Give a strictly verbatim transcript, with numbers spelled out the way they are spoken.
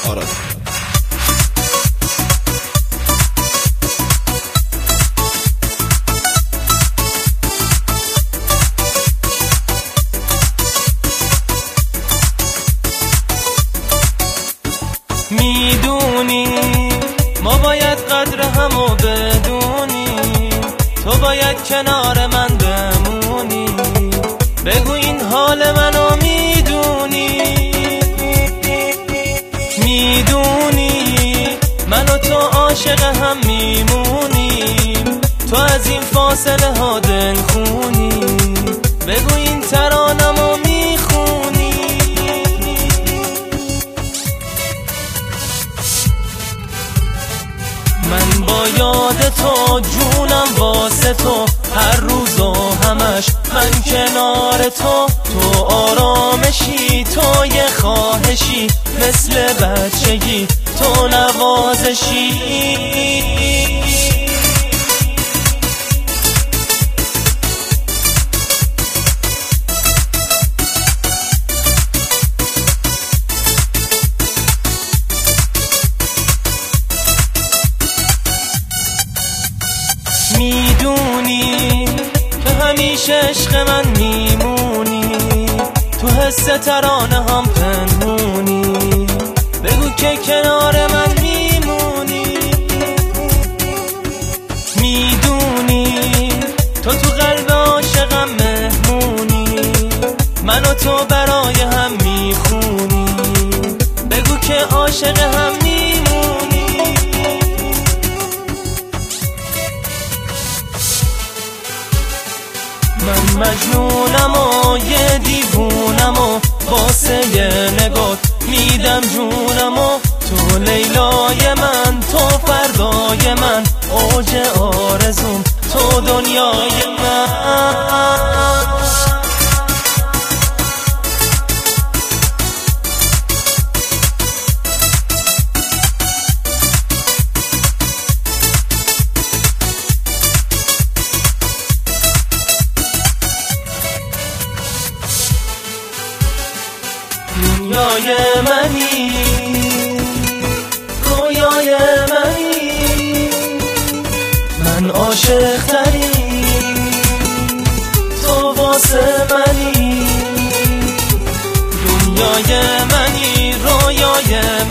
آراد. میدونی ما باید قدر همو بدونیم، تو باید کنار من بمونی، بگو این حال منو میدونی. میدونی من و تو عاشق هم میمونیم، تو از این فاصله ها دل خونی، بگو این ترانمو میخونی. من با یاد تو جونم واسه تو، هر روز و همش من کنار تو، تو آرامشی، تو یه خواهشی، مثل بچگی تو نوازشی. میدونی که همیشه عشق من میمونی، تو حس ترانه هم پنهونی، بگو که کنار من میمونی. میدونی تو تو قلب عاشقم مهمونی، من و تو برای هم میخونی، بگو که عاشق هم میمونی. من مجنونم و یه دیوونم و واسه یه نگات میدم جونم و تو لیلای من، تو فردای من، اوج آرزوم، تو دنیای من. دنیای منی، رویای منی، من عاشق تری، تو واسه منی. دنیای منی، رویای